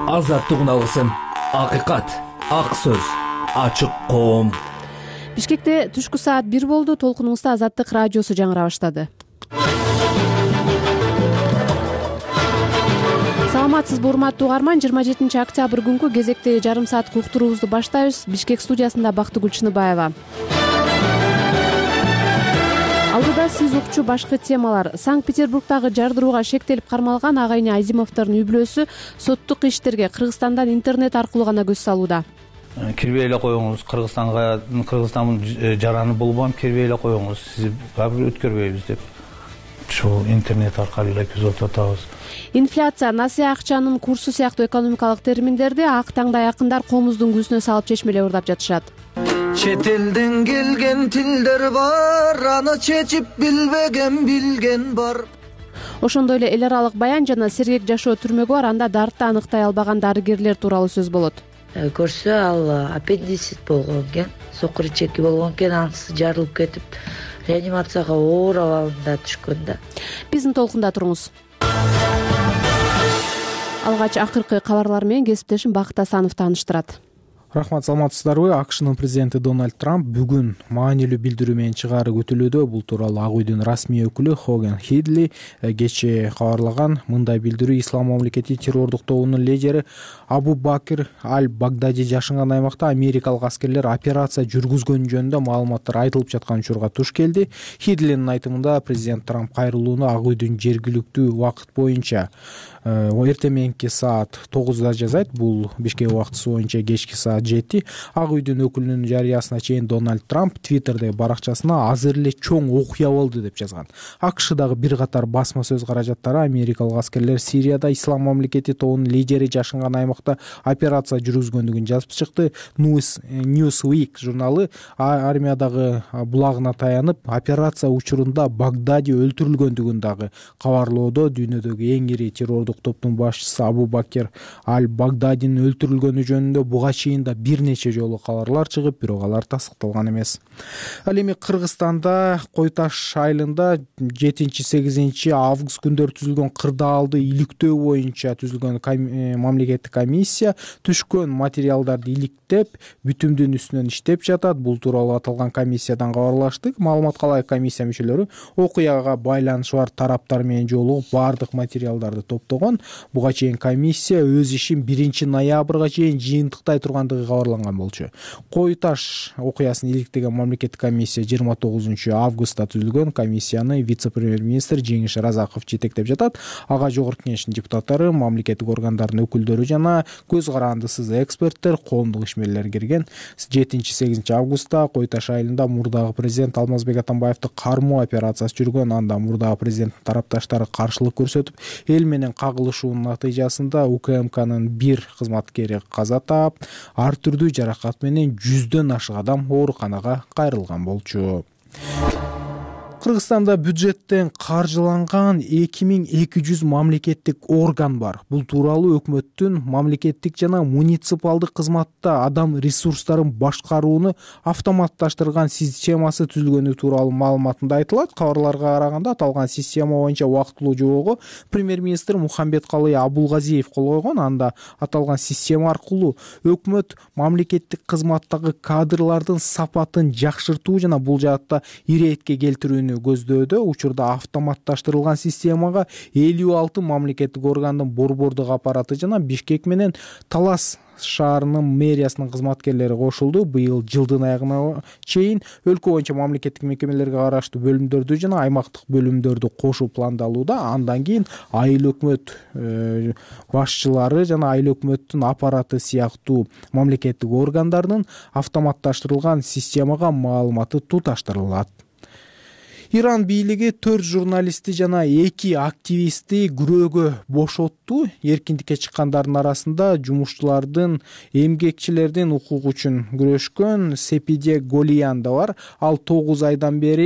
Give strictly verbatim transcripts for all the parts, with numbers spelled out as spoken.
Азаттык үналгысым, акыйкат, ак сөз, ачык коом. Бишкекте түшкү саат бир болду. Толкунуңузда Азаттык радиосу жаңыра баштады. Саламатсызбы урматтуу угарман, жыйырма жетинчи октябрь күнкү кезектеги жарым сааттык уктуруубузду баштайбыз. Бишкек студиясында Бактыгүл Чыныбаева. Алдыда сиз укчу башкы темалар. Санкт-Петербургдагы жардырууга шектелип кармалган агайны Азимовдордун үй-бүлөсү соттук иштерге Кыргызстандан интернет аркылуу гана көз салууда. Кирбей эле коюңуз, Кыргызстанга, Кыргызстандын жараны болбом, кирбей эле коюңуз, сиз баары өткөрбөйбүз деп. Ушул интернет аркылуу эле күзөтүп атабыз. Инфляция, насыя акчанын курсу сыяктуу экономикалык терминдерди ак таңда якындар комуздун күүсүнө салып чечмелеп ырдап жатышат. Чет элден келген тилдер бар, аны чечип билбеген билген бар. Ошондой эле эл аралык баян жана сергек жашоо түрмөгү бар, анда дартты аныктай албаган дарыгерлер тууралуу сөз болот. Көрсө ал аппендицит болгон экен, сокур ичеки болгон экен, анысы жарылып кетип реанимацияга оор абалында түшкөн да. Биздин толкунда туруңуз. Алгач акыркы кабарлар менен кесиптешим Бакыт Асанов тааныштырат. Рахмат, саламатсыздарбы? АКШнын президенти Дональд Трамп бүгүн маанилүү билдирүү менен чыгаары күтүлүүдө. Бул тууралуу Ак үйдүн расмий өкүлү Хоген Хидли кечээ кабарлаган. Мындай билдирүү Ислам мамлекети террордук тобунун лидери Абу Бакр аль-Багдади жашаган аймакта америкалык аскерлер операция жүргүзгөнү жөнүндө маалыматтар айтылып жаткан учурга туш келди. Хидлинин айтымында президент Трамп кайрылууну Ак үйдүн жергиликтүү убакыт боюнча эртең мененки саат тогузда жасайт. Бул Бишкек убактысы боюнча кечки саат жети. Ак үйдүн өкүлүнүн жарыясына чейин Дональд Трамп Твиттердеги баракчасына азыр эле чоң окуя болду деп жазган. АКШдагы бир катар басма сөз каражаттары америкалык аскерлер Сирияда Ислам мамлекети тобунун лидери жашаган аймакта операция жүргүзгөндүгүн жазып чыкты. Newsweek журналы армиядагы булагына таянып, операция учурунда Багдади өлтүрүлгөндүгүн дагы кабарлоодо. Дүйнөдөгү эң ири террордук топтун башчысы Абу Бакр аль-Багдадинин өлтүрүлгөнү жөнүндө буга чейин да бир нече жолу кабарлар чыгып, бирок алар тастыкталган эмес. Ал эми Кыргызстанда Кой Таш айылында жетинчи сегизинчи август күндөрү түзүлгөн кырдаалды иликтөө боюнча түзүлгөн мамлекеттик комиссия түшкөн материалдарды иликтеп, бүтүмдүн үстүнөн иштеп жатат. Бул тууралуу аталган комиссиядан кабарлаштык. Маалыматка ылайык комиссия мүчөлөрү окуяга байланышы бар тараптар менен жолугуп баардык материалдарды топтогон. Буга чейин комиссия өз ишин биринчи ноябрга чейин жыйынтыктай тургандыгы кабарланган болчу. Кой Таш окуясын иликтеген мамлекеттик комиссия жыйырма тогузунчу августта түзүлгөн. Комиссияны вице-премьер-министр Жеңиш Разаков жетектеп жатат. Ага жогорку кеңештин депутаттары, мамлекеттик органдардын өкүлдөрү жана көз карандысыз эксперттер, коомдук ишмерлер кирген. жетинчи сегизинчи августта Кой Таш айылында мурдагы президент Алмазбек Атамбаевди кармоо операциясы жүргөн. Анда мурдагы президенттин тарапташтары каршылык көрсөтүп, эл менен кагылышуунун натыйжасында УКМКнын бир кызматкери каза таап, ар түрдүү жаракат менен жүздөн ашык адам ооруканага кайрылган болчу. Кыргызстанда бюджеттен каржыланган эки миң эки жүз мамлекеттик орган бар. Бул тууралуу өкмөттүн мамлекеттик жана муниципалдык кызматта адам ресурстарын башкарууну автоматташтырган системасы түзүлгөнү тууралуу маалыматында айтылат. Кабарларга караганда аталган система боюнча убактылуу жобого премьер-министр Мухамбеткалый Абулгазиев кол койгон. Анда аталган система аркылуу өкмөт мамлекеттик кызматтагы кадрлардын сапатын жакшыртуу жана бул жаатта иретке келтирүүнү көздөөдө. Учурда автоматташтырылган системага элүү алты мамлекеттик органдын борбордук аппараты жана Бишкек менен Талас шаарынын мэриясынын кызматкерлери кошулду. Быйыл жылдын аягына чейин өлкө боюнча мамлекеттик мекемелерге караштуу бөлүмдөрдү жана аймактык бөлүмдөрдү кошуу пландалууда. Андан кийин айыл өкмөт башчылары жана айыл өкмөттүн аппараты сыяктуу мамлекеттик органдардын автоматташтырылган системага маалыматы туташтырылат. Иран бийлиги төрт журналистти жана эки активистти күрөөгө бошотту. Эркиндикке чыккандардын арасында жумушчулардын, эмгекчилердин укугу үчүн күрөшкөн Сепиде Голиян да бар. Ал тогуз айдан бери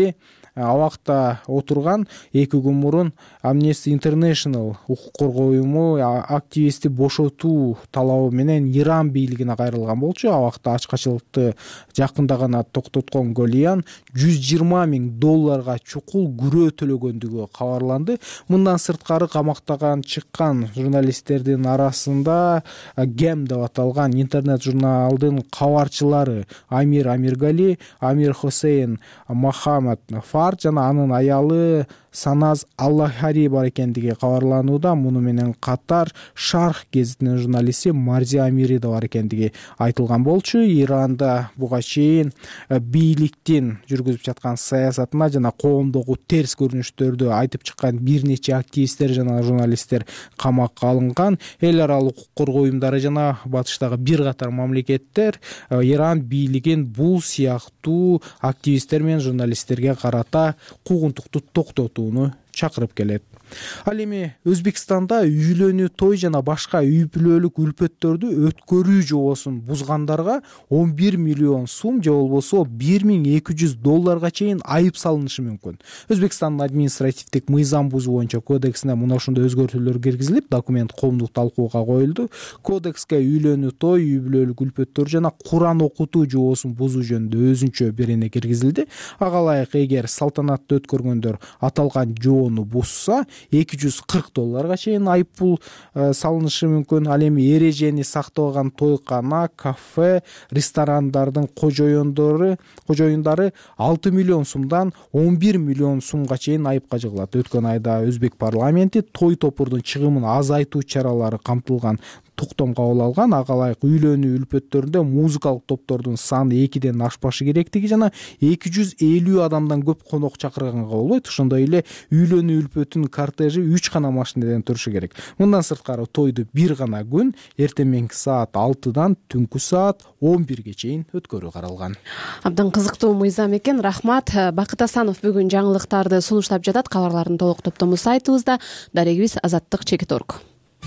абакта отурган эки күн мурун Amnesty International укук коргоо уюму активистти бошотуу талабы менен Иран бийлигине кайрылган болчу. Абакта ачкачылыкты жакында гана токтоткон Голиян жүз жыйырма миң долларга чукул күрөө төлөгөндүгү кабарланды. Мындан сырткары камактаган чыккан журналисттердин арасында Гем деп аталган интернет журналдын кабарчылары Амир Амиргали, Амир Хусейн Мохаммад Фард жана анын аялы Саназ Аллахари бар экендиги кабарланууда. Муну менен катар Шарх гезитинин журналисти Марзи Амири да бар экендиги айтылган болчу. Иранда буга чейин бийликтин жүргүзүп жаткан саясатына жана коомдогу терс көрүнүштөрдү айтып чыккан бир нече активисттер жана журналисттер камакка алынган. Эл аралык укук коргоо уюмдары жана батыштагы бир катар мамлекеттер Иран бийлигин бул сыяктуу активисттер менен журналисттерге карата куугунтукту токтотууну чакырып келет. Ал эми Өзбекстанда үйлөнүү, той жана башка үй бүлөлүк үлпөттөрдү өткөрүү жобосун бузгандарга он бир миллион сум же болбосо бир миң эки жүз долларга чейин айып салынышы мүмкүн. Өзбекстандын административдик мыйзам бузуу боюнча кодексине мына ошондой өзгөртүүлөр киргизилип, документ коомдук талкууга коюлду. Кодекске үйлөнүү, той, үй бүлөлүк үлпөттөр жана Куран окутуу жобосун бузуу жөнүндө өзүнчө берене киргизилди. Ага ылайык эгер салтанатты өткөргөндөр аталган жобону бузса эки жүз кырк долларга чейин айыппул салынышы мүмкүн. Ал эми эрежени сактабаган тойкана, кафе, ресторандардын кожоюндары кожоюндары алты миллион сумдан он бир миллион сумга чейин айыпка жыгылат. Өткөн айда Өзбек парламенти той топурдун чыгымын азайтуу чаралары камтылган токтом кабыл алган. Ага ылайык үйлөнүү үлпөттөрүндө музыкалык топтордун саны экиден ашпашы керектиги жана эки жүз элүү адамдан көп конок чакырганга болбойт. Ошондой эле үйлөнүү үлпөтүнүн кортежи үч гана машинеден турушу керек. Мындан сырткары тойду бир гана күн, эртең саат алтыдан түнкү саат он бирге чейин өткөрүү каралган. Абдан кызыктуу мыйзам экен. Рахмат. Бакыт Асанов бүгүн жаңылыктарды сунуштап жатат. Кабарлардын толук топтому сайтыбызда. Дарегибиз Азаттык чекит орг.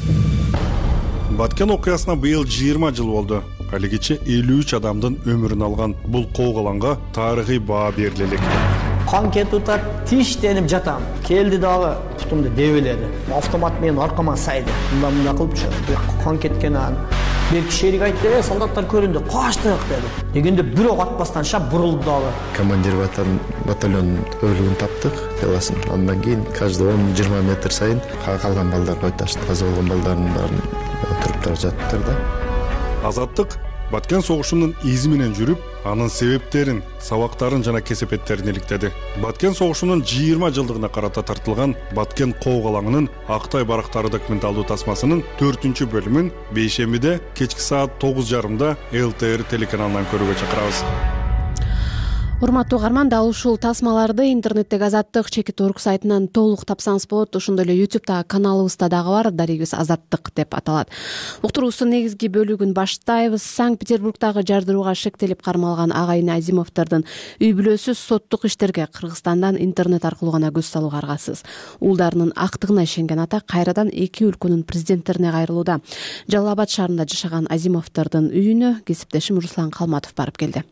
Баткен окуясына быйыл жыйырма жыл болду. Алигиче элүү үч адамдын өмүрүн алган бул коогаланга тарыхый баа берилелек. Кан кетип атат, тиштенип жатам. Келди дагы бутумду дебеледи. Автомат менен аркама сайды. Мындан мындай кылып кан кеткен ан. Бир кишерик айтты, солдаттар көрүндү, качтык деди. Дегенде бирок атпастан шап бурулду дагы. Командир батальон өлүгүн таптык, теласын. Андан кийин каждый он жыйырма метр сайын калган балдар койташты, каза болгон балдардын баарын туруптар жаттыр да. Азаттык Баткен согушунун изи менен жүрүп, анын себептерин, сабактарын жана кесепеттерин иликтеди. Баткен согушунун жыйырма жылдыгына карата тартылган Баткен коогалаңынын Актай барактары документалдуу тасмасынын төртүнчү бөлүмүн бейшембиде кечки саат тогуз жарымда эл тэ эр телеканалынан көрүүгө чакырабыз. Урматтуу угарман, дал ушул тасмаларды интернеттеги Азаттык чекит орг сайтынан толук тапсаңыз болот. Ошондой эле ютубта каналыбызда дагы бар, дарегибиз Азаттык деп аталат. Уктуруубуздун негизги бөлүгүн баштайбыз. Санкт-Петербургдагы жардырууга шектелип кармалган агайын Азимовдордун үй бүлөсү соттук иштерге Кыргызстандан интернет аркылуу гана көз салууга аргасыз. Уулдарынын актыгына ишенген ата кайрадан эки өлкөнүн президенттерине кайрылууда. Жалал Абад шаарында жашаган Азимовдордун үйүнө кесиптешим Руслан Калматов барып келди.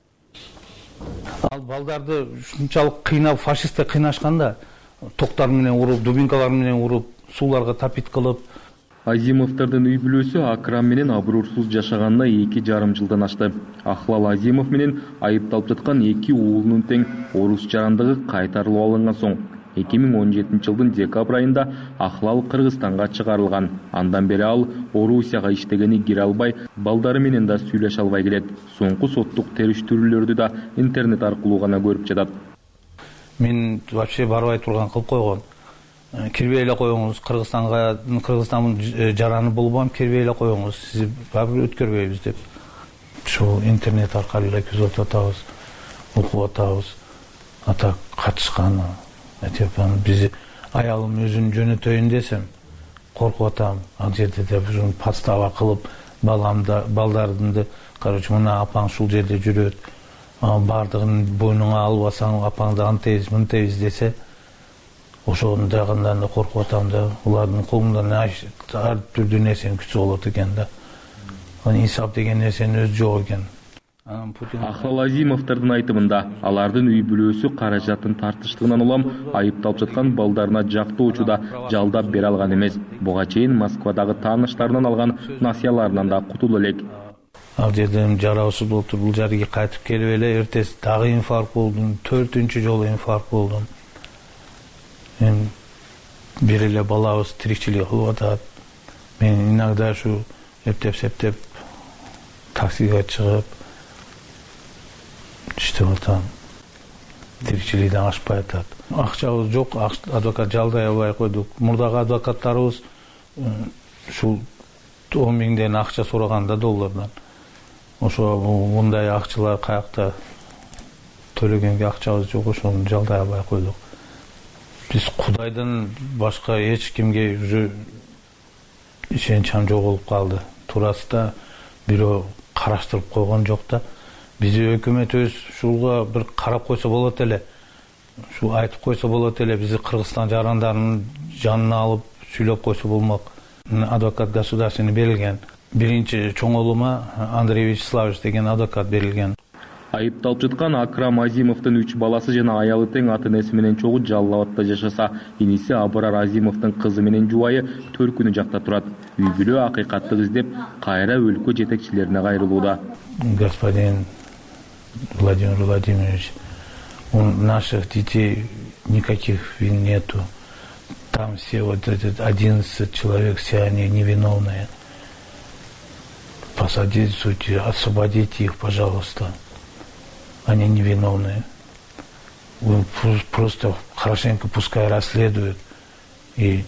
Ал балдарды ушунчалык кыйнап, фашистте кыйнашканда токтор менен уруп, дубинкалар менен уруп, сууларга тапит кылып. Азимовдордун үй бүлөсү Акрам менен абруурсуз жашаганына эки жарым жылдан ашты. Ахлал Азимов менен айыпталып жаткан эки уулунун тең орус жарандыгы кайтарылып алынган соң эки миң он жетинчи жылдын декабрь айында Ахлал Кыргызстанга чыгарылган. Андан бери ал Орусияга иштегени кире албай, балдары менен да сүйлөшө албай келет. Соңку соттук териштирүүлөрдү да интернет аркылуу гана көрүп жатат. Мен вообще барбай турган кылып койгон. Кирбей эле коюңуз, Кыргызстанга, Кыргызстандын жараны болбойм, кирбей эле коюңуз, сиз баары өткөрбөйбүз деп. Ушул интернет аркылуу эле күзөтүп атабыз, окуп атабыз. Ата катышкан. Айтепан биз аялым өзүн жөнөтөйүн десем, коркуп атам. Ал жерде деп ушун подстава кылып, баламды, балдардымды, короче, мына апаң ушул жерде жүрөт. Бардыгын бойнуңа албасаң, апаңды антебиз, мынтебиз десе, ошону дагындан да коркуп атам да. Улардын колундан ар түрдүү нерсенин күчү болот экен да. Инсап деген нерсенин өзү жок экен. Ахлал Азимовдордун айтымында алардын үй бүлөсү каражаттын тартыштыгынан улам айыпталып жаткан балдарына жактоочуда жалдап бере алган эмес. Буга чейин Москвадагы тааныштарынан алган насыяларынан да кутула элек. Ал жерден жарабысыз болуп туруп бул жерге кайтып келип эле эртеси дагы инфаркт болдум, төртүнчү жолу инфаркт болдум. Мен бир эле балабыз тирикчилик кылып атат. Мен иногда ушу эптеп-септеп таксиге чыгып иштеп атам. Тирикчиликten ашпай атат. Акчабыз жок, адвокат жалдай албай койдук. Мурдагы адвокаттарыбыз ушул он миңден акча сураганда доллардан. Ошо мындай акчалар каякта төлөгөнгө акчабыз жок, ошону жалдай албай койдук. Биз Кудайдан башка эч кимге уже ишеничим жоголуп калды. Туурасында бирөө караштырып койгон жок да. Бизи өкмөтүбүз ушуга бир карап койсо болот эле. Ушу айтып койсо болот эле, бизи Кыргызстан жарандарынын жанына алып сүйлөп койсо болмок. Адвокат государственный берилген. Биринчи чоң уулума Андрей Вячеславович деген адвокат берилген. Айыпталып жаткан Акрам Азимовдун үч баласы жана аялы тең ата-энеси менен чогуу Жалал абадта жашаса, иниси Абрар Азимовдун кызы менен жубайы Төркүнү жакта турат. Үй бүлө акыйкаттык издеп, кайра өлкө жетекчилерине кайрылууда. Господин Владимир Владимирович, у наших детей никаких вин нету. Там все вот эти одиннадцать человек, все они невиновные. Посодействуйте, освободите их, пожалуйста. Они невиновные. Вы просто хорошенько пускай расследуют и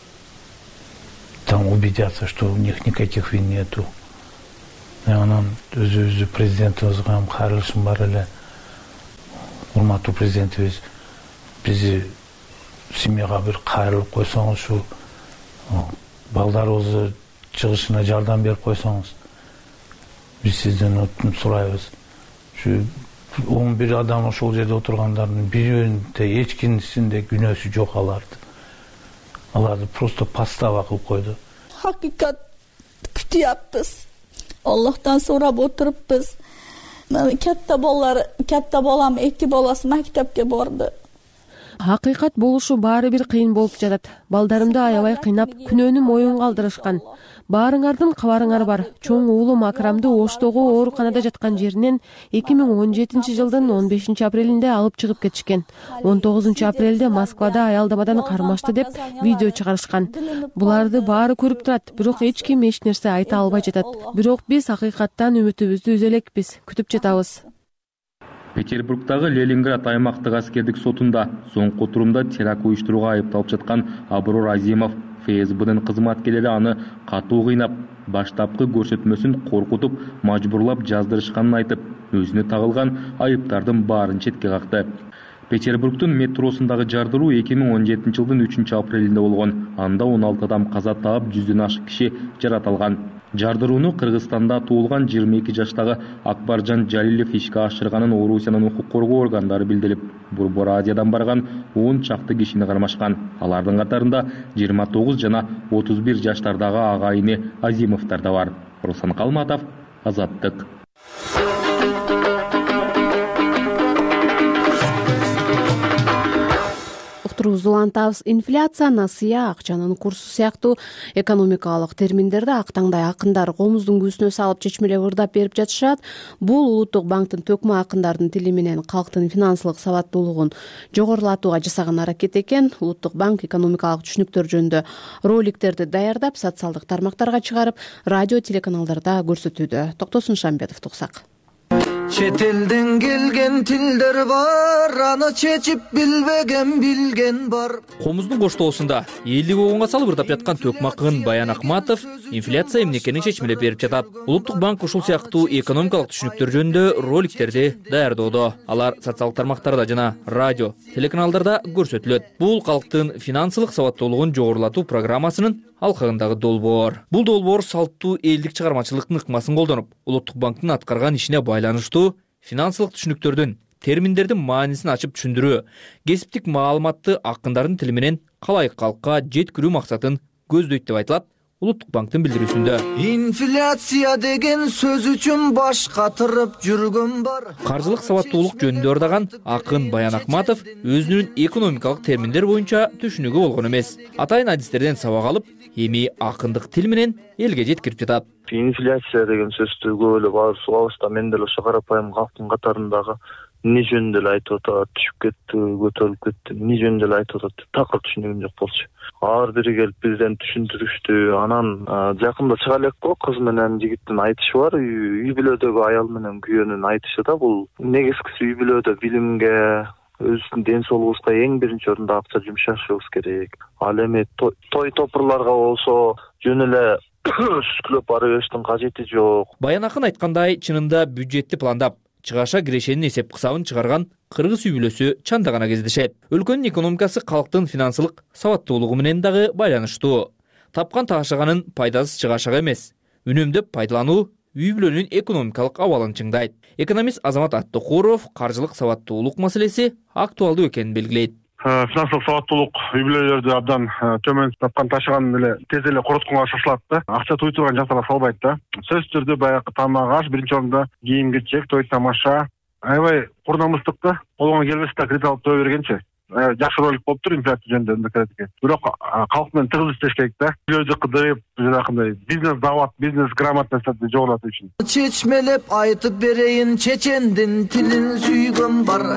там убедятся, что у них никаких вин нету. И анан өзү-өзү президентибизге кайрылышым бар эле. Урматтуу президентибиз, бизди семьяга бир кайрылып койсоңуз, ушу балдарыбызды чыгышына жардам берип койсоңуз, биз сизден өтүнүп сурайбыз. Ушу он бир адам ошол жерде отургандардын бирөөндө эч кимисинде күнөөсү жок аларды. Аларды просто подстава кылып койду. Hakikaat kütyapmiz. Allohdan so'rab o'tiribmiz. Katta bolalar, katta bolam ikki bolasi maktabga bordi. Hakıkat болушу баары бир кыйын болуп жатат. Балдарымды аябай кыйнап, күнөөнү моюнга алдырышкан. Баарыңардын кабарыңар бар. Чоң уулум Акрамды Оштогу ооруканада жаткан жеринен эки миң он жетинчи жылдын он бешинчи апрелинде алып чыгып кетишкен. он тогузунчу апрелде Москвада аялдамадан кармашты деп видео чыгарышкан. Буларды баары көрүп турат, бирок эч ким эч нерсе айта албай жатат. Бирок биз акыйкаттан үмүтүбүздү үзө элекпиз, күтүп жатабыз. Петербургдагы Ленинград аймактык аскердик сотунда соңку турумда теракт уюштурууга айыпталып жаткан Аброр Азимов ФСБнын кызматкерлери аны катуу кыйнап, баштапкы көрсөтмөсүн коркутуп, мажбурлап жаздырышканын айтып, өзүнө тагылган айыптардын баарын четке какты. Петербургдун метросундагы жардыруу эки миң он жетинчи жылдын үчүнчү апрелинде болгон. Анда он алты адам каза таап, жүздөн ашык киши жаратылган. Жардырууну Кыргызстанда туулган жыйырма эки жаштагы Акбаржан Жалилов ишке ашырганын Орусиянын укук коргоо органдары билдирип, Борбор Азиядан барган он чакты кишини кармашкан. Алардын катарында жыйырма тогуз жана отуз бир жаштардагы агайыны Азимовдор да бар. Руслан Калматов, Азаттык. Улантабыз инфляция, насыя, акчанын курсу сыяктуу экономикалык терминдерди актаңдай акындар комуздун күүсүнө салып чечмелеп ырдап берип жатышат. Бул Улуттук банктын төкмө акындардын тили менен калктын финансылык сабаттуулугун жогорулатууга жасаган аракет экен. Улуттук банк экономикалык түшүнүктөр жөнүндө роликтерди даярдап, социалдык тармактарга чыгарып, радио телеканалдарда көрсөтүүдө. Токтосун Шамбетов туксак. Чет элден келген тилдер бар, аны чечип билбеген билген бар. Комуздун коштоосунда элдик огонго салып ырдап жаткан төкмө акын Баян Акматов инфляция эмне экенин чечмелеп берип жатат. Улуттук банк ушул сыяктуу экономикалык түшүнүктөр жөнүндө роликтерди даярдоодо. Алар социалдык тармактарда жана радио, телеканалдарда көрсөтүлөт. Бул калктын финансылык сабаттуулугун жогорулатуу программасынын алкагындагы долбоор. Бул долбоор салттуу элдик чыгармачылыктын ыкмасын колдонуп, Улуттук банктын аткарган ишине байланыштуу финансылык түшүнүктөрдүн, терминдердин маанисин ачып түшүндүрүү, кесиптик маалыматты акындардын тили менен калайык калкка жеткирүү максатын көздөйт деп айтылат Улуттук банктын билдирүүсүндө. Инфляция деген сөз үчүн баш катырып жүргөн бар. Каржылык сабаттуулук жөнүндө ырдаган акын Баян Акматов өзүнүн экономикалык терминдер боюнча түшүнүгү болгон эмес. Атайын адистерден сабак алып, эми акындык тил менен элге жеткирип жатат. Инфляция деген сөздү көп эле баары сугабыз да, мен деле ошо карапайым калктын катарындагы эмне жөнүндө эле айтып атат, түшүп кетти, көтөрүлүп кетти, эмне жөнүндө эле айтып атат деп такыр түшүнүгүм жок болчу. Ар бири келип бизден түшүндүрүштү. Анан жакында чыга элек го кыз менен жигиттин айтышы бар, үй бүлөдөгү аял менен күйөөнүн айтышы да. Бул негизгиси үй бүлөдө билимге, өзүбүздүн ден соолугубузга эң биринчи орунда акча жумшашыбыз керек. Ал эми той топурларга болсо жөн эле сүскүлөп бара бериштин кажети жок. Баян акын айткандай, чынында бюджетти пландап, чыгаша кирешенин эсеп кысабын чыгарган кыргыз үй бүлөсү чанда гана кездешет. Өлкөнүн экономикасы калктын финансылык сабаттуулугу менен дагы байланыштуу. Тапкан таашаганын пайдасыз чыгашага эмес, үнөмдөп пайдалануу үй бүлөнүн экономикалык абалын чыңдайт. Экономист Азамат Аттокуров каржылык сабаттуулук маселеси актуалдуу экенин белгилейт. Финансылык сабаттуулук үй бүлөлөрдү абдан төмөн тапкан таашаганын эле тез эле коротконго шашылат да. Акча туй турган жактарга салбайт да. Сөзсүз түрдө баягы тамак аш, биринчи орунда кийим кечек, той тамаша. Аябай кур намыстык да. Колуңа келбесе да кредит алып тура бергенчи. Жакшы ролик болуптур инфляция жөнүндө кредитке. Бирок калк менен тыгыз иштеш керек да. Үйлөрдү кыдырып, жанагындай бизнес дават, бизнес грамотностьты жоготуу үчүн. Чечмелеп айтып берейин, чечендин тилин сүйгөн бар.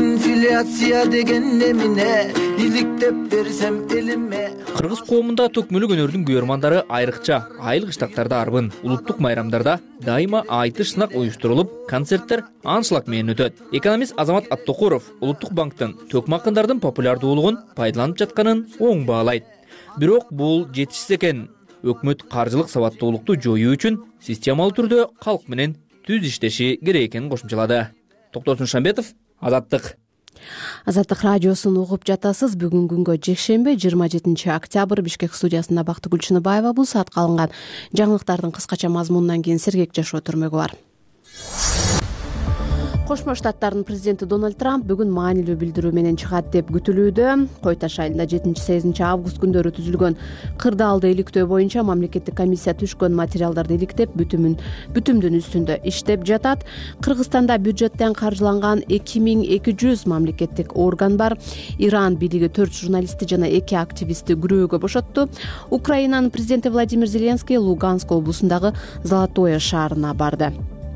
Инфляция деген эмне? Иликтеп берсем элиме. Кыргыз коомунда төкмөлүк өнөрдүн күйөрмандары айрыкча айыл кыштактарда арбын, улуттук майрамдарда дайыма айтыш сынак уюштурулуп, концерттер аншлаг менен өтөт. Экономист Азамат Аттокуров улуттук банктын төкмакындардын популярдуулугун пайдаланып жатканын оң баалайт. Бирок бул жетишсиз экен. Өкмөт каржылык сабаттуулукту жоюу үчүн системалуу түрдө калк менен түз иштеши керек экенин кошумчалады. Токтосун Шамбетов, Азаттык. Азаттык радиосун угуп жатасыз. Бүгүн күнгө жекшемби жыйырма жетинчи октябрь Бишкек студиясында Бактыгүл Чыныбаева. Бул саатка алынган жаңылыктардын кыскача мазмунунан кийин Сергек Жашоо түрмөгү бар. Кошмо Штаттардын президенти Дональд Трамп бүгүн маанилүү билдирүү менен чыгат деп күтүлүүдө. Кой Таш айылында жетинчи сегизинчи август күндөрү түзүлгөн кырдаалды иликтөө боюнча мамлекеттик комиссия түшкөн материалдарды иликтеп, бүтүмүн бүтүмдүн үстүндө иштеп жатат. Кыргызстанда бюджеттен каржыланган эки миң эки жүз мамлекеттик орган бар. Иран бийлиги төрт журналистти жана эки активистти күрөөгө бошотту. Украинанын президенти Владимир Зеленский Луганск облусундагы Золотое шаарына барды.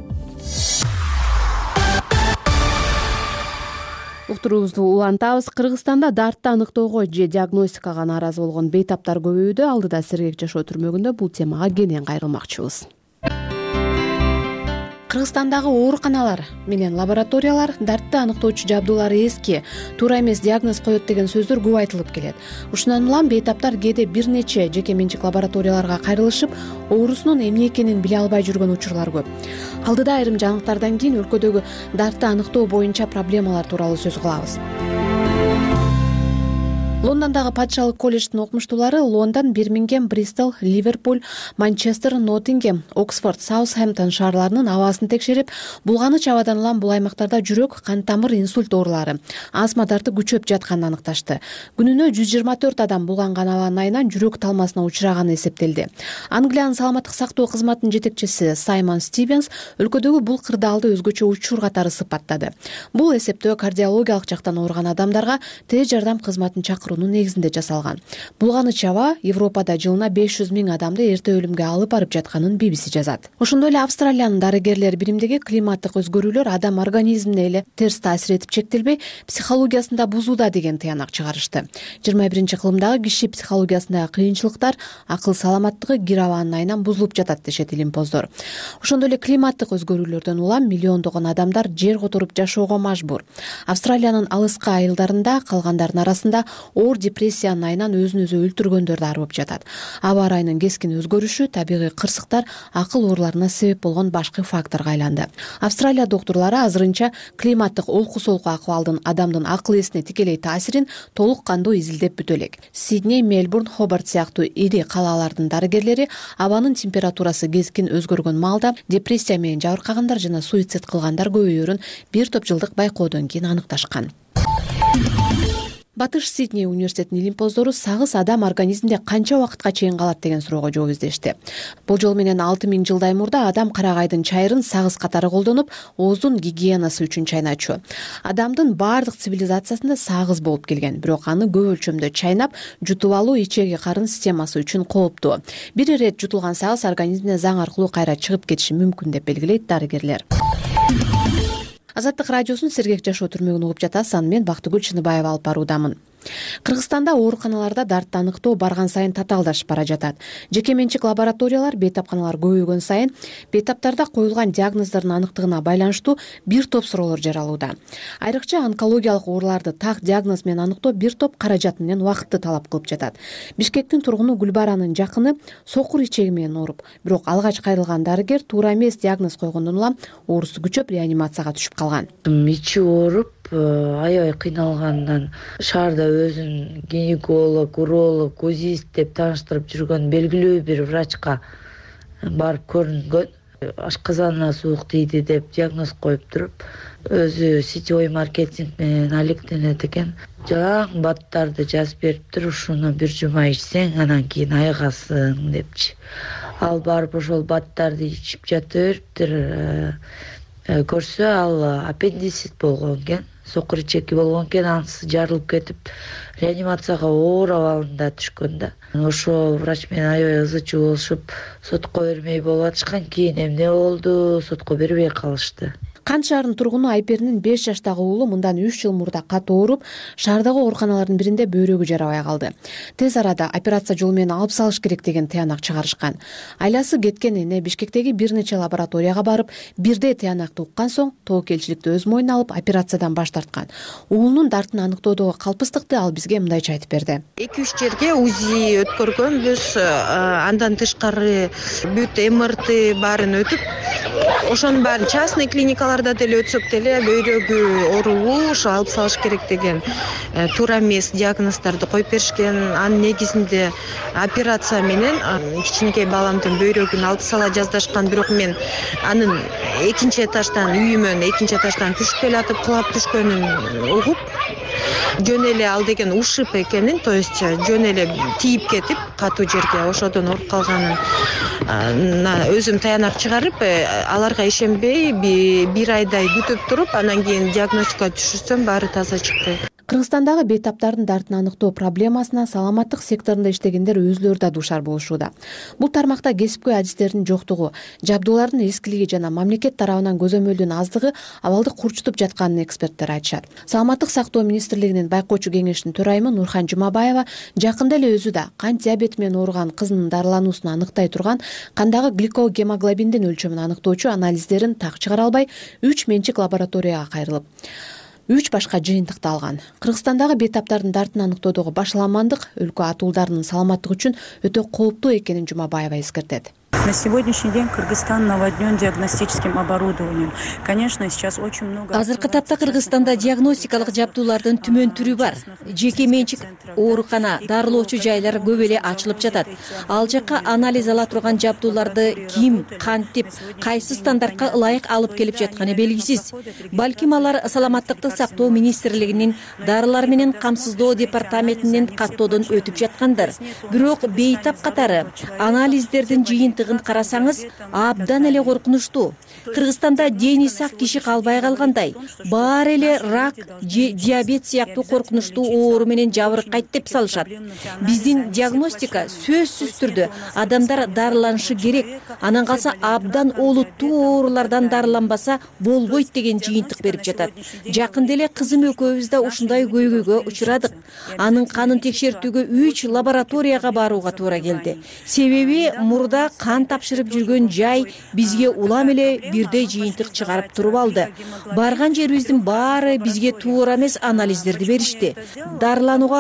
Уктуруубузду улантабыз. Кыргызстанда дартты аныктоого же диагностикага нааразы болгон бейтаптар көбөйүүдө. Алдыда Сергек Жашоо түрмөгүндө бул темага кенен кайрылмакчыбыз. Кыргызстандагы ооруканалар менен лабораториялар дартты аныктоочу жабдуулары эски, туура эмес диагноз коет деген сөздөр көп айтылып келет. Ушундан улам бейтаптар кээде бир нече жеке менчик лабораторияларга кайрылышып, оорусунун эмне экенин биле албай жүргөн учурлар көп. Алдыда айрым жаңылыктардан кийин өлкөдөгү дартты аныктоо боюнча проблемалар тууралуу сөз кылабыз. Лондондагы патшалык колледждин окумуштуулары Лондон, Бирмингем, Бристол, Ливерпуль, Манчестер, Ноттингем, Оксфорд, Саутхэмптон шаарларынын абасын текшерип, булганыч абадан улам бул аймактарда жүрөк, кан тамыр, инсульт оорулары, астма дарты күчөп жатканын аныкташты. Күнүнө жүз жыйырма төрт адам булганган абанын айынан жүрөк талмасына учураганы эсептелди. Англиянын саламаттык сактоо кызматынын жетекчиси Саймон Стивенс өлкөдөгү бул кырдаалды өзгөчө учур катары сыпаттады. Бул эсептөө кардиологиялык жактан ооруган адамдарга тез жардам кызматын чакыруу негизинде жасалган. Булганыч аба Европада жылына беш жүз миң адамды эрте өлүмгө алып барып жатканын би би си жазат. Ошондой эле Австралиянын дарыгерлер биримдиги климаттык өзгөрүүлөр адам организмине эле терс таасир этип чектелбей, психологиясында бузууда деген тыянак чыгарышты. жыйырма биринчи кылымдагы киши психологиясындагы кыйынчылыктар, акыл саламаттыгы кир абанын айынан бузулуп жатат дешет илимпоздор. Ошондой эле климаттык өзгөрүүлөрдөн улам миллиондогон адамдар жер которуп жашоого мажбур. Австралиянын алыскы айылдарында калгандардын арасында оор депрессиянын айынан өзүн өзү өлтүргөндөр да арбып жатат. Аба ырайынын кескин өзгөрүшү табигый кырсыктар акыл ооруларына себеп болгон башкы факторго айланды. Австралия доктурлары азырынча климаттык олку солку акыбалдын адамдын акыл эсине тикелей таасирин толук кандуу изилдеп бүтө элек. Сидней, Мельбурн, Хобарт сыяктуу ири калаалардын дарыгерлери абанын температурасы кескин өзгөргөн маалда депрессия менен жабыркагандар жана суицид кылгандар көбөйөрүн бир топ жылдык байкоодон кийин аныкташкан. Батыш Сидней университетинин илимпоздору сагыз адам организмде канча убакытка чейин калат деген суроого жооп издешти. Болжол менен алты миң жылдай мурда адам карагайдын чайырын сагыз катары колдонуп, ооздун гигиенасы үчүн чайначу. Адамдын баардык цивилизациясында сагыз болуп келген, бирок аны көп өлчөмдө чайнап, жутуп алуу ичеги карын системасы үчүн кооптуу. Бир ирет жутулган сагыз организмден заң аркылуу кайра чыгып кетиши мүмкүн деп белгилейт дарыгерлер. Азаттык радиосунун сергек жашоо түрмөгүн угуп жатасыз. Аны мен Бактыгүл Чыныбаева алып баруудамын. Кыргызстанда ооруканаларда дартты аныктоо барган сайын татаалдашып бара жатат. Жеке менчик лабораториялар, бейтапканалар көбөйгөн сайын бейтаптарда коюлган диагноздордун аныктыгына байланыштуу бир топ суроолор жаралууда. Айрыкча онкологиялык ооруларды так диагноз менен аныктоо бир топ каражат менен убакытты талап кылып жатат. Бишкектин тургуну Гүлбаранын жакыны сокур ичеги менен ооруп, бирок алгач кайрылган дарыгер туура эмес диагноз койгондон улам оорусу күчөп реанимацияга түшүп калган. Ичи ооруп, аябай кыйналгандан шаарда өзүн гинеколог, уролог, узист деп тааныштырып жүргөн белгилүү бир врачка барып көрүнгөн. Ашказанына суук тийди деп диагноз коюп туруп, өзү сетевой маркетинг менен алектенет экен. Жаңы баттарды жазып бериптир, ушуну бир жума ичсең, анан кийин айыгасың депчи. Ал барып ошол баттарды ичип жата бериптир. Көрсө ал аппендицит болгон экен, сокур ичеки болгон экен, анысы жарылып кетип, реанимацияга оор абалында түшкөн да. Ошо врач менен аябай ызы чуу болушуп, сотко бермей болуп атышкан. Кийин эмне болду, сотко бербей калышты. Кант шаарынын тургуну Айперинин беш жаштагы уулу мындан үч жыл мурда катуу ооруп, шаардагы ооруканалардын биринде бөйрөгү жарабай калды. Тез арада операция жолу менен алып салыш керек деген тыянак чыгарышкан. Айласы кеткен эне Бишкектеги бир нече лабораторияга барып, бирде тыянакты уккан соң тобокелчиликти өз мойнуна алып операциядан баш тарткан. Уулунун дартын аныктоодогу калпыстыкты ал бизге мындайча айтып берди. эки үч жерге УЗИ өткөргөнбүз, андан тышкары бүт МРТ баарын өтүп, ошонун баарын частный клиникалар деле өтсөк деле бөйрөгү ооруу, ошо алып салыш керек деген туура эмес диагноздорду коюп беришкен. Анын негизинде операция менен кичинекей баламдын бөйрөгүн алып сала жаздашкан, бирок мен анын экинчи этаждан үйүмөн экинчи этаждан түшүп келатып кулап түшкөнүн угуп, жөн эле ал деген ушиб экенин, то есть жөн эле тийип кетип катуу жерге, ошодон ооруп калганын өзүм таянак чыгарып, аларга ишенбей бир айдай күтүп туруп, анан кийин диагностика түшүрсөм баары таза чыкты. Кыргызстандагы бейтаптардын дартын аныктоо проблемасына саламаттык секторунда иштегендер өзүлөрү да дуушар болушууда. Бул тармакта кесипкөй адистердин жоктугу, жабдуулардын эскилиги жана мамлекет тарабынан көзөмөлдүн аздыгы абалды курчутуп жатканын эксперттер айтышат. Саламаттык сактоо министрлигинин байкоочу кеңешинин төрайымы Нурхан Жумабаева жакында эле өзү да кант диабети менен ооруган кызынын дарылануусун аныктай турган кандагы гликогемоглобиндин өлчөмүн аныктоочу анализдерин так чыгара албай, үч менчик лабораторияга кайрылып, үч башка жыйынтыкты алган. Кыргызстандагы бейтаптардын дартын аныктоодогу башаламандык өлкө атуулдарынын саламаттыгы үчүн өтө кооптуу экенин Жумабаева эскертет. На сегодняшний день Кыргызстан наводнен диагностическим оборудованием. Конечно, сейчас очень много... Азыркы тапта Кыргызстанда диагностикалык жабдуулардын түмөн түрү бар. Жеке менчик оорукана, дарылоочу жайлар көп эле ачылып жатат. Ал жакка анализ ала турган жабдууларды ким, кантип, кайсы стандартка ылайык алып келип жатканы белгисиз. Балким алар саламаттыкты сактоо министрлигинин дарылар менен камсыздоо департаментинен каттоодон өтүп жаткандар. Бирок бейтап катары анализдердин жыйынтыгын карасаңыз абдан эле коркунучтуу. Кыргызстанда дени сак киши калбай калгандай, баары эле рак, диабет сыяктуу коркунучтуу оору менен жабыркайт деп салышат. Биздин диагностика сөзсүз түрдө адамдар дарыланышы керек. Анан калса абдан олуттуу оорулардан дарыланбаса болбойт деген жыйынтык берип жатат. Жакында эле кызым экөөбүз да ушундай көйгөйгө учурадык. Анын канын текшертүүгө үч лабораторияга барууга туура келди. Себеби мурда кан тапшырып жүргөн жай бизге улам эле бирдей жыйынтык чыгарып туруп алды. Барган жерибиздин баары бизге туура эмес анализдерди беришти. Дарыланууга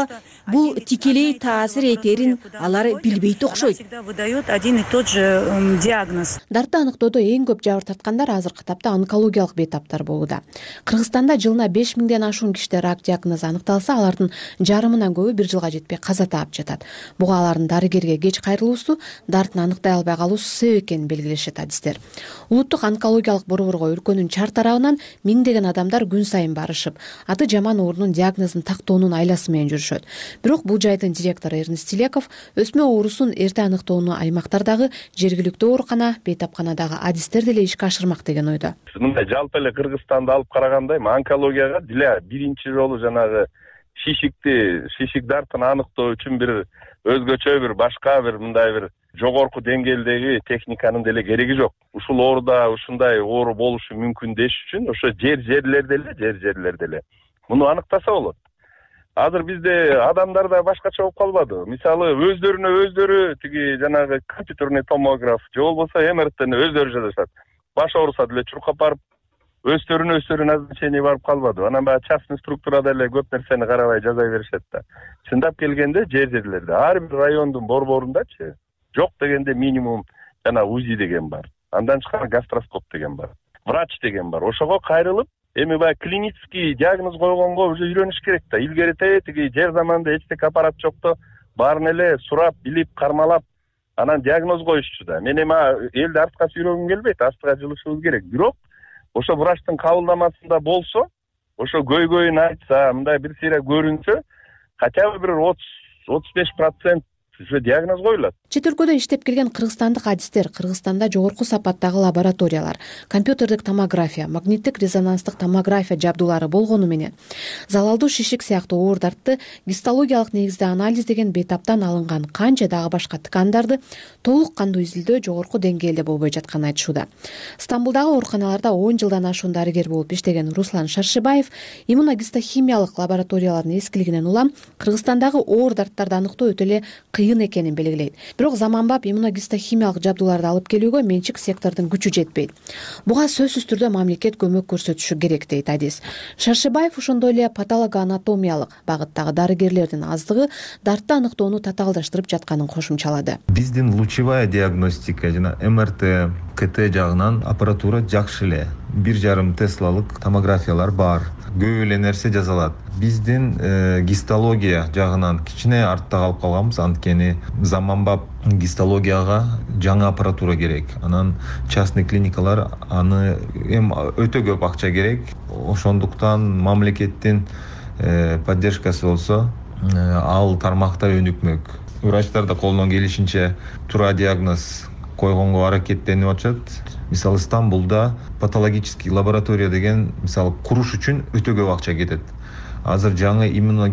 бул тикелей таасир этерин алар билбейт окшойт. Выдает один и тот же диагноз. Дартты аныктоодо эң көп жабыр тарткандар азыркы тапта онкологиялык бейтаптар болууда. Кыргызстанда жылына беш миңден ашуун кишиде рак диагнозу аныкталса, алардын жарымынан көбү бир жылга жетпей каза таап жатат. Буга алардын дарыгерге кеч кайрылуусу, дартын аныктай албай калуусу себеп экенин белгилешет адистер. Улуттук онкологиялык борборго өлкөнүн чар тарабынан миңдеген адамдар күн сайын барышып, аты жаман оорунун диагнозун тактоонун айласы менен жүрүшөт. Бирок бул жайдын директору Эрнест Тилеков өсмө оорусун эрте аныктоону аймактардагы жергиликтүү оорукана, бейтапканадагы адистер деле ишке ашырмак деген ойдо. Мындай жалпы эле Кыргызстанды алып караганда онкологияга деле биринчи жолу жанагы шишикти, шишик дартын аныктоо үчүн бир өзгөчө бир башка бир мындай бир жогорку деңгээлдеги техниканын деле кереги жок. Ушул ооруда ушундай оору болушу мүмкүн деш үчүн ошо жер жерлерде эле, жер жерлерде эле муну аныктаса болот. Азыр бизде адамдар да башкача болуп калбады. Мисалы өздөрүнө өздөрү тиги жанагы компьютерный томограф же болбосо эм эр тэни өздөрү жасашат. Баш ооруса деле чуркап барып өздөрүнө өздөрү назначение барып калбады. Анан баягы частный структурада эле көп нерсени карабай жаза беришет да. Чындап келгенде жер жерлерде ар бир райондун борборундачы жок дегенде минимум жана УЗИ деген бар. Андан тышкары гастроскоп деген бар. Врач деген бар. Ошого кайрылып, эми баягы клинический диагноз койгонго уже үйрөнүш керек да. Илгерите тиги жер заманда эчтеке аппарат жокто баарын эле сурап, билип, кармалап, анан диагноз коюшчу да. Мен эми элди артка сүйрөгүм келбейт, астыга жылышыбыз керек. Бирок ошо врачтын кабылдамасында болсо, ошо көйгөйүн айтса, мындай бир сыйра көрүнсө, хотя бы бир отуз отуз беш процент уже диагноз коюлат. Чет өлкөдө иштеп келген кыргызстандык адистер Кыргызстанда жогорку сапаттагы лабораториялар, компьютердик томография, магниттик резонанстык томография жабдуулары болгону менен залалдуу шишик сыяктуу оордарды гистологиялык негизде анализ деген бейтаптан алынган канча дагы башка ткандарды толук кандуу изилдөө жогорку деңгээлде болбой жатканын айтышууда. Стамбулдагы ооруканаларда он жылдан ашуун дарыгер болуп иштеген Руслан Шаршыбаев иммуногистохимиялык лабораториялардын эскилигинен улам Кыргызстандагы оордарды аныктоо өтө эле кыйын экенин белгилейт. Бирок заманбап иммуногистохимиялык жабдууларды алып келүүгө менчик сектордун күчү жетпейт. Буга сөзсүз түрдө мамлекет көмөк көрсөтүшү керек дейт адис. Шаршыбаев ошондой эле патологоанатомиялык багыттагы дарыгерлердин аздыгы дартты аныктоону татаалдаштырып жатканын кошумчалады. Биздин лучевая диагностика жана эм эр тэ, ка тэ жагынан аппаратура жакшы эле. бир жарым теслалык томографиялар бар. Көп эле нерсе жазалат. Биздин э, гистология жагынан кичине артта калып калганбыз, анткени заманбап гистологияга жаңы аппаратура керек. Анан частный клиникалар аны эм өтө көп акча керек. Ошондуктан мамлекеттин э, поддержкасы болсо, э, ал тармакта өнүкмөк. Врачтар да колунан келишинче туура диагноз койгонго аракеттенип атышат. Мисалы Стамбулда патологический лаборатория деген мисалы куруш үчүн өтө көп акча кетет. Азыр жаңы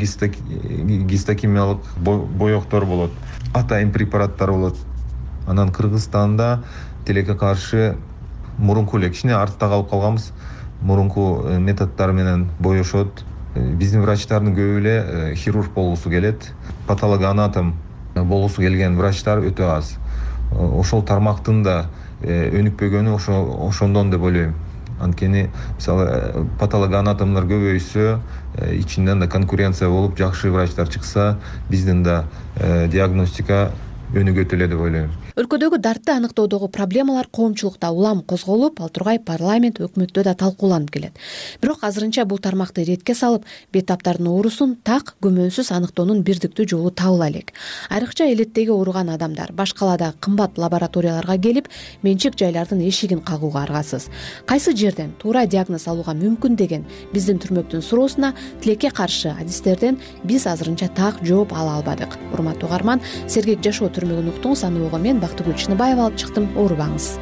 иммуногистохимиялык боектор болот, атайын препараттар болот. Анан Кыргызстанда тилекке каршы мурунку эле кичине артта калып калганбыз. Мурунку методдор менен боешот. Биздин врачтардын көбү эле хирург болгусу келет. Патологоанатом болгусу келген врачтар өтө аз. Ошол тармактын да өнүкпөгөнү ошо ошондон деп ойлойм. Анткени мисалы патологоанатомдор көбөйсө, ичинден да конкуренция болуп, жакшы врачтар чыкса, биздин да диагностика өнүгөт эле деп ойлойм. Өлкөдөгү дартты аныктоодогу проблемалар коомчулукта улам козголуп, ал тургай парламент, өкмөттө да талкууланып келет. Бирок азырынча бул тармакты ретке салып, бейтаптардын оорусун так күмөнсүз аныктоонун бирдиктүү жолу табыла элек. Айрыкча элеттеги ооруган адамдар баш каладагы кымбат лабораторияларга келип, менчик жайлардын эшигин кагууга аргасыз. Кайсы жерден туура диагноз алууга мүмкүн деген биздин түрмөктүн суроосуна тилекке каршы адистерден биз азырынча так жооп ала албадык. Урматтуу угарман, сергек жашоо түрмөгүн уктуңуз, аны угуу мен Бактыгүл Чыныбаева алып чыктым. Оорубаңыз.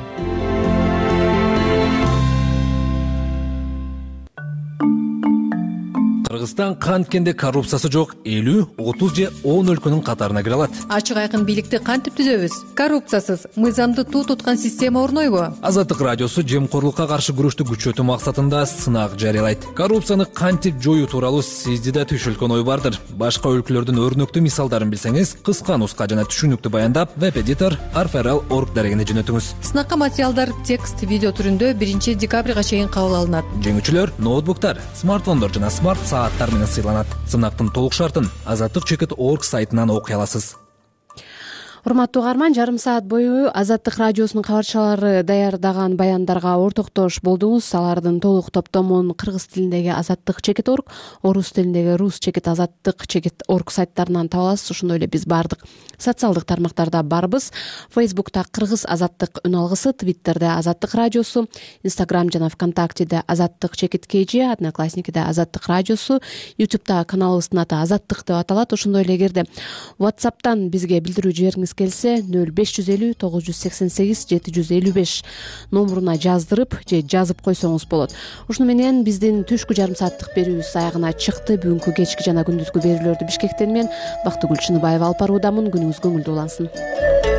Кыргызстан канткенде коррупциясы жок элүү, отуз же он өлкөнүн катарына кире алат. Ачык айкын бийликти кантип түзөбүз? Коррупциясыз, мыйзамды туу туткан система орнойбу? Азаттык радиосу жемкорлукка каршы күрөштү күчөтүү максатында сынак жарыялайт. Коррупцияны кантип жоюу тууралуу сизде да түшүлгөн ой бардыр. Башка өлкөлөрдүн өрнөктүү мисалдарын билсеңиз, кыска нуска жана түшүнүктүү баяндап, веб-эдитор арфрл точка орг дарегине жөнөтүңүз. Сынакка материалдар текст, видео түрүндө биринчи декабрга чейин кабыл алынат. Жеңүүчүлөр ноутбуктар, смартфондор жана смарт саат сыйлыктар менен сыйланат. Сынактын толук шартын азаттык чекит точка орг сайтынан окуй аласыз. Урматтуу угарман, жарым саат бою Азаттык радиосунун кабарчылары даярдаган баяндарга ортоктош болдуңуз. Алардын толук топтомун кыргыз тилиндеги азаттык чекит точка орг, орус тилиндеги рус чекит азаттык чекит точка орг сайттарынан таба аласыз. Ошондой эле биз баардык социалдык тармактарда барбыз. Фейсбукта кыргыз азаттык үн алгысы, Твиттерде азаттык радиосу, Инстаграм жана ВКонтактеде азаттык чекит кж, Одноклассникиде азаттык радиосу, Ютубта каналыбыздын аты азаттык деп аталат. Ошондой эле эгерде WhatsApp'тан бизге билдирүү жибергиңиз келсе нөл беш жүз элүү тогуз жүз сексен сегиз жети жүз элүү беш номуруна жаздырып же жазып койсоңуз болот. Ушуну менен биздин түшкү жарым сааттык берүүбүз аягына чыкты. Бүгүнкү кечки жана күндүзгү берүүлөрдү Бишкектен мен Бактыгүл Чыныбаева алып баруудамын. Күнүңүз көңүлдүү улансын.